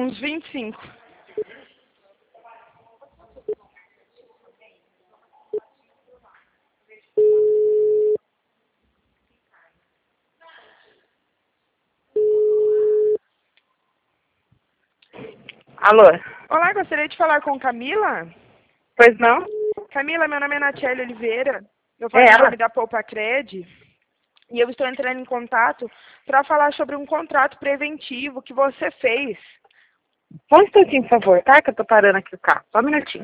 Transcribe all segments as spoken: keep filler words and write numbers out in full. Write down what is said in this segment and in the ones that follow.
Uns vinte e cinco. Alô? Olá, gostaria de falar com Camila. Pois não? Camila, meu nome é Natiele Oliveira. Eu É falo em ela? nome da Poupa Cred. E eu estou entrando em contato para falar sobre um contrato preventivo que você fez. Só um instantinho, por favor, tá? Que eu tô parando aqui o carro. Só um minutinho.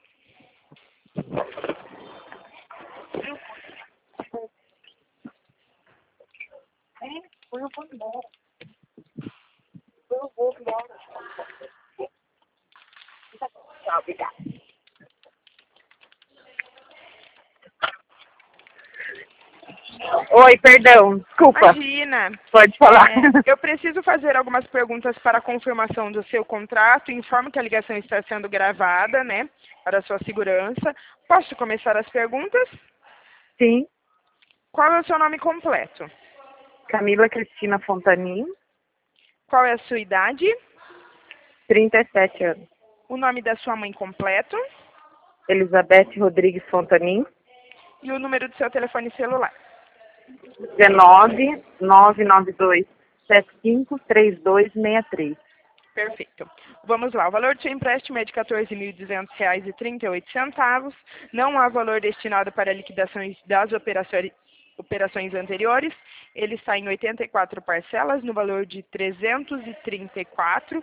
Eu vou embora. Eu vou embora. Tchau, obrigada. Oi, perdão. Desculpa. Imagina. Pode falar. É, eu preciso fazer algumas perguntas para a confirmação do seu contrato. Informo que a ligação está sendo gravada, né? Para a sua segurança. Posso começar as perguntas? Sim. Qual é o seu nome completo? Camila Cristina Fontanin, Qual é a sua idade? trinta e sete anos. O nome da sua mãe completo? Elizabeth Rodrigues Fontanin, E o número do seu telefone celular? dezenove, nove nove dois, sete cinco três dois seis três. Perfeito. Vamos lá. O valor do seu empréstimo é de quatorze mil e duzentos reais e trinta e oito centavos. Não há valor destinado para liquidações das operações, operações anteriores. Ele está em oitenta e quatro parcelas, no valor de trezentos e trinta e quatro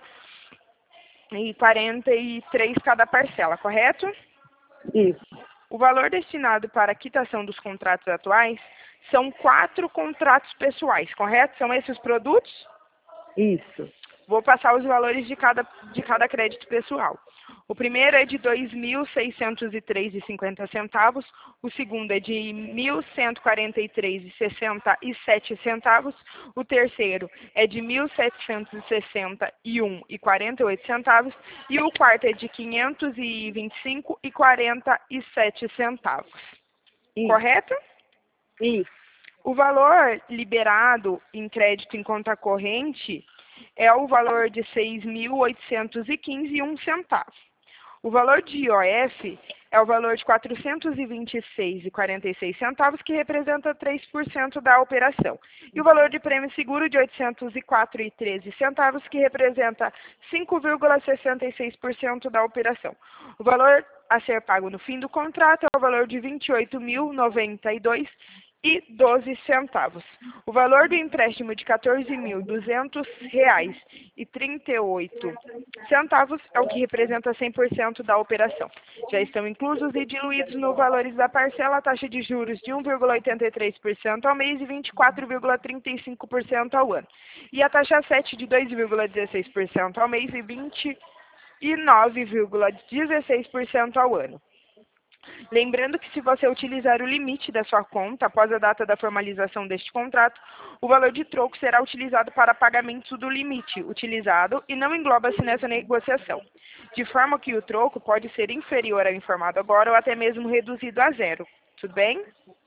e quarenta e três cada parcela, correto? Isso. O valor destinado para a quitação dos contratos atuais são quatro contratos pessoais, correto? São esses os produtos? Isso. Vou passar os valores de cada, de cada crédito pessoal. O primeiro é de dois mil seiscentos e três reais e cinquenta centavos, o segundo é de mil cento e quarenta e três reais e sessenta e sete centavos, o terceiro é de mil setecentos e sessenta e um reais e quarenta e oito centavos e o quarto é de quinhentos e vinte e cinco reais e quarenta e sete centavos. Isso. Correto? Isso. O valor liberado em crédito em conta corrente é o valor de seis mil oitocentos e quinze reais e um centavo. O valor de I O F é o valor de quatrocentos e vinte e seis reais e quarenta e seis centavos, que representa três por cento da operação. E o valor de prêmio seguro de oitocentos e quatro reais e treze centavos, que representa cinco vírgula sessenta e seis por cento da operação. O valor a ser pago no fim do contrato é o valor de vinte e oito mil e noventa e dois reais e doze centavos. O valor do empréstimo de quatorze mil duzentos reais e trinta e oito centavos é o que representa cem por cento da operação. Já estão inclusos e diluídos no valores da parcela a taxa de juros de um vírgula oitenta e três por cento ao mês e vinte e quatro vírgula trinta e cinco por cento ao ano. E a taxa sete de dois vírgula dezesseis por cento ao mês e vinte e nove vírgula dezesseis por cento ao ano. Lembrando que se você utilizar o limite da sua conta após a data da formalização deste contrato, o valor de troco será utilizado para pagamento do limite utilizado e não engloba-se nessa negociação, de forma que o troco pode ser inferior ao informado agora ou até mesmo reduzido a zero. Tudo bem?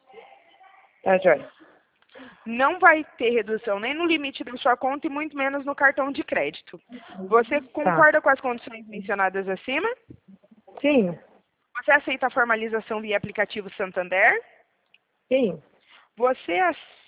Tá, joia. Não vai ter redução nem no limite da sua conta e muito menos no cartão de crédito. Você concorda com as condições mencionadas acima? Sim. Você aceita a formalização via aplicativo Santander? Sim. Você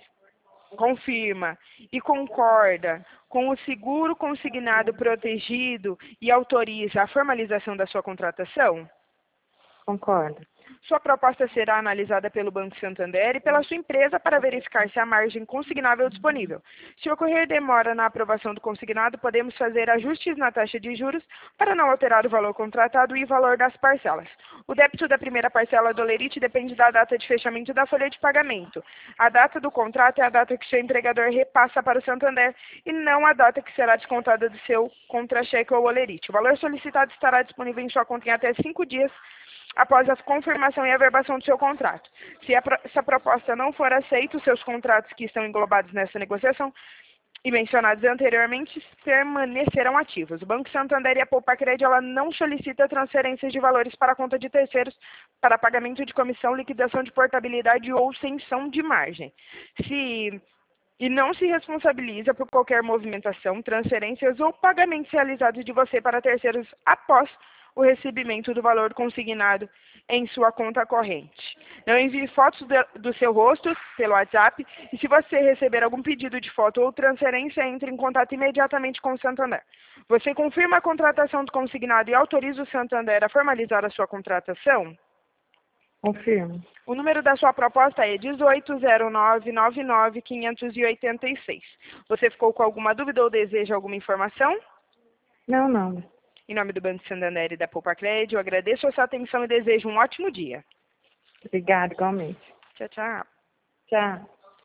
confirma e concorda com o seguro consignado protegido e autoriza a formalização da sua contratação? Concordo. Sua proposta será analisada pelo Banco Santander e pela sua empresa para verificar se há margem consignável disponível. Se ocorrer demora na aprovação do consignado, podemos fazer ajustes na taxa de juros para não alterar o valor contratado e o valor das parcelas. O débito da primeira parcela do Olerite depende da data de fechamento da folha de pagamento. A data do contrato é a data que seu empregador repassa para o Santander e não a data que será descontada do seu contra-cheque ou Olerite. O valor solicitado estará disponível em sua conta em até cinco dias após a confirmação e averbação do seu contrato. Se a, essa proposta não for aceita, os seus contratos que estão englobados nessa negociação e mencionados anteriormente permanecerão ativos. O Banco Santander e a Poupa Cred, ela não solicita transferências de valores para a conta de terceiros para pagamento de comissão, liquidação de portabilidade ou extensão de margem. Se e não se responsabiliza por qualquer movimentação, transferências ou pagamentos realizados de você para terceiros após o recebimento do valor consignado em sua conta corrente. Não envie fotos do, do seu rosto pelo WhatsApp e se você receber algum pedido de foto ou transferência, entre em contato imediatamente com o Santander. Você confirma a contratação do consignado e autoriza o Santander a formalizar a sua contratação? Confirmo. O número da sua proposta é dezoito zero nove nove nove quinhentos e oitenta e seis. Você ficou com alguma dúvida ou deseja alguma informação? Não, não. Em nome do Banco Santander e da Poupa Crédito, eu agradeço a sua atenção e desejo um ótimo dia. Obrigada, igualmente. Tchau, tchau. Tchau.